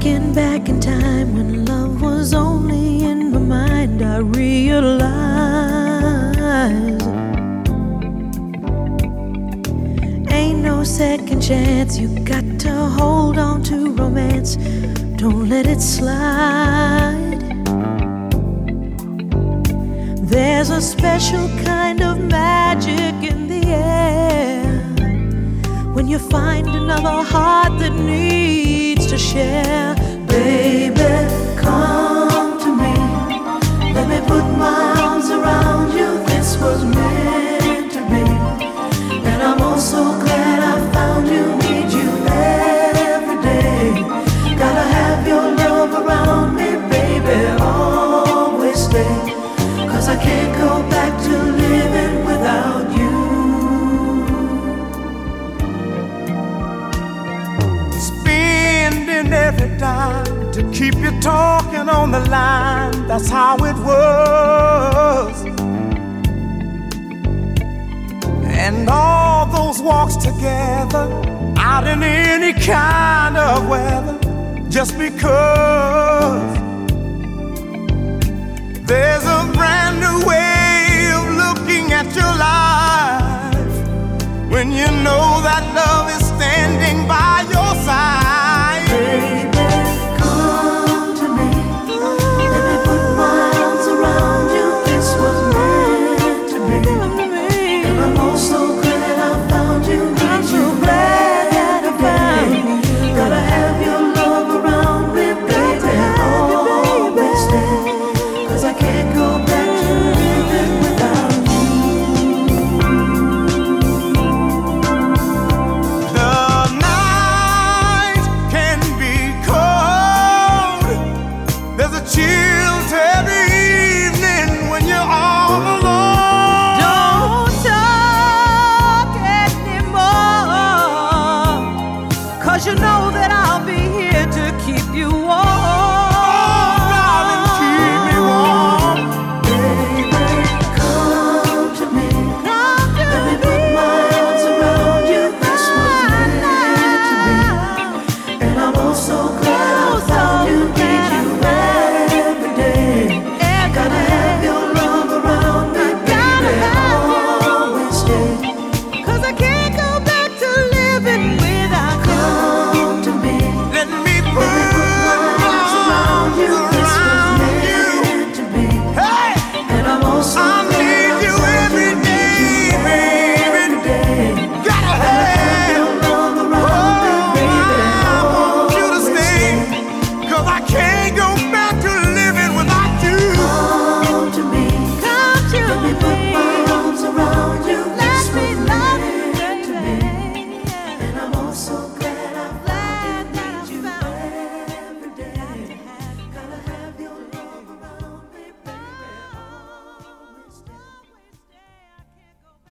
Thinking back in time when love was only in my mind, I realize ain't no second chance. You got to hold on to romance, don't let it slide. There's a special kind of magic in the air when you find another heart that needs to share. Baby, come to me, let me put my arms around you. This was meant to be, and I'm oh so glad I found you. Need you every day, gotta have your love around me, baby, always stay, 'cause I can't go back to living without you. Spending every dime to keep you talking on the line, that's how it was. And all those walks together, out in any kind of weather, just because there's a brand new way of looking at your life when you know that love is standing by your side. Baby, come to me, let me put my arms around you. This was meant to be, and I'm oh so glad I found you. I'm so glad that I found you. Gotta have your love around me, baby, always stay, 'cause I can't go back to living with